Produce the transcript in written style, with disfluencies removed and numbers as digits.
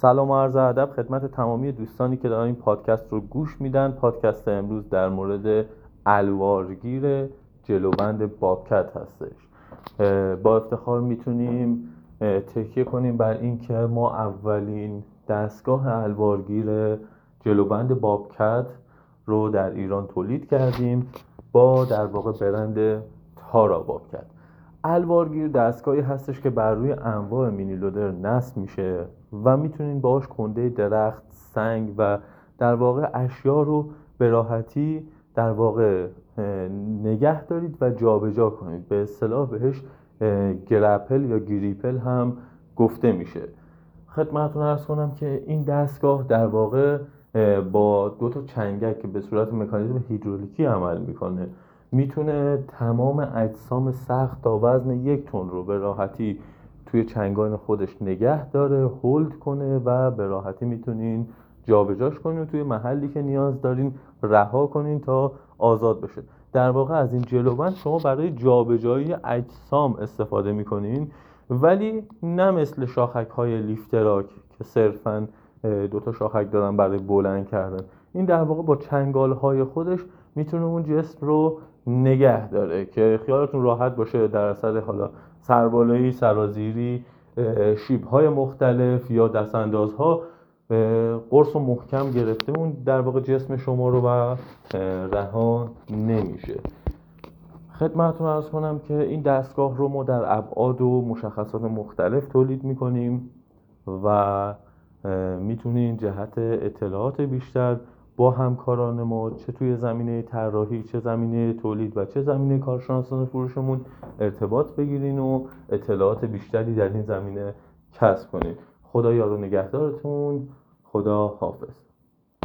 سلام و عرض ادب خدمت تمامی دوستانی که دارن این پادکست رو گوش میدن. پادکست امروز در مورد الوارگیر جلوبند بابکت هستش. با افتخار میتونیم تکیه کنیم بر این که ما اولین دستگاه الوارگیر جلوبند بابکت رو در ایران تولید کردیم با در واقع برند تارا بابکت. الوارگیر دستگاهی هستش که بر روی انواع مینی لودر نصب میشه و میتونین باهاش کنده درخت، سنگ و در واقع اشیا رو به راحتی در واقع نگه دارید و جابجا کنید. به اصطلاح بهش گرپل یا گریپل هم گفته میشه. خدمتتون عرض کنم که این دستگاه در واقع با دو تا چنگک که به صورت مکانیزم هیدرولیکی عمل میکنه میتونه تمام اجسام سخت تا وزن 1 تن رو به راحتی توی چنگان خودش نگه داره، هولد کنه و به راحتی میتونین جابجاش کنین و توی محلی که نیاز دارین رها کنین تا آزاد بشه. در واقع از این جلوبند شما برای جابجایی اجسام استفاده میکنین، ولی نه مثل شاخک‌های لیفتراک که صرفاً 2 تا شاخک دارن برای بلند کردن. این در واقع با چنگال‌های خودش میتونه اون جسم رو نگه داره که خیالتون راحت باشه در اثر حالا سربالایی، سرازیری، شیب‌های مختلف یا دستاندازها قرص و محکم گرفته اون در واقع جسم شما رو و رها نمیشه. خدمتتون عرض کنم که این دستگاه رو ما در ابعاد و مشخصات مختلف تولید میکنیم و میتونین جهت اطلاعات بیشتر با همکاران ما چه توی زمینه طراحی، چه زمینه تولید و چه زمینه کارشناسان فروشمون ارتباط بگیرین و اطلاعات بیشتری در این زمینه کسب کنین. خدا یار و نگهدارتون. خدا حافظ.